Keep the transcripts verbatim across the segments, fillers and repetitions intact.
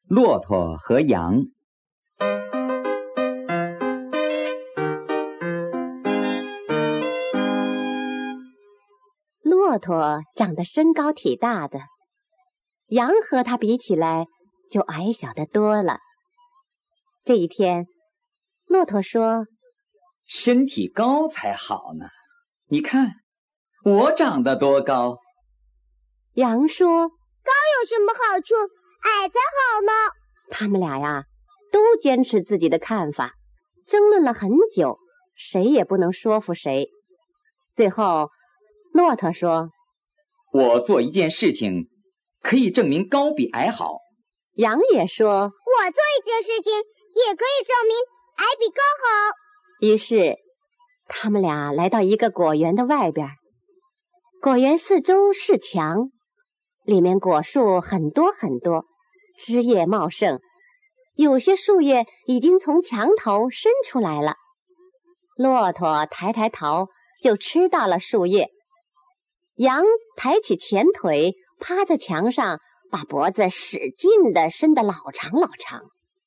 骆驼和羊。 骆驼长得身高体大的，羊和它比起来就矮小得多了。这一天，骆驼说： 身体高才好呢，你看我长得多高。 羊说： 高有什么好处？矮才好呢。 他们俩呀，都坚持自己的看法，争论了很久，谁也不能说服谁。最后，骆驼说： 我做一件事情，可以证明高比矮好。 羊也说： 我做一件事情，也可以证明矮比高好。 于是，他们俩来到一个果园的外边。果园四周是墙，里面果树很多很多，枝叶茂盛，有些树叶已经从墙头伸出来了。骆驼抬抬头就吃到了树叶，羊抬起前腿趴在墙上，把脖子使劲地伸得老长老长。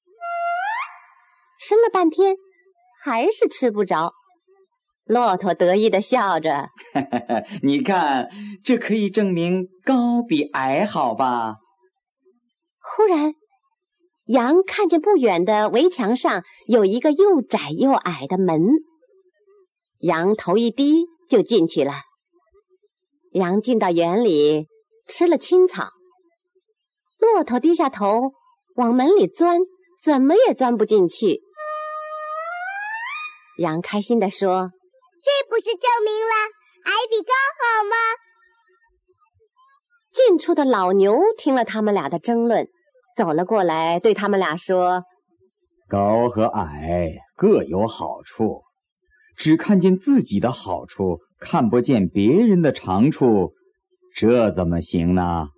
伸了半天，还是吃不着。骆驼得意地笑着你看，这可以证明高比矮好吧？ 忽然，羊看见不远的围墙上有一个又窄又矮的门，羊头一低就进去了。羊进到园里，吃了青草。骆驼低下头往门里钻，怎么也钻不进去。羊开心地说： 这不是证明了矮比高好吗？ 近处的老牛听了他们俩的争论，走了过来，对他们俩说： 高和矮各有好处，只看见自己的好处，看不见别人的长处，这怎么行呢？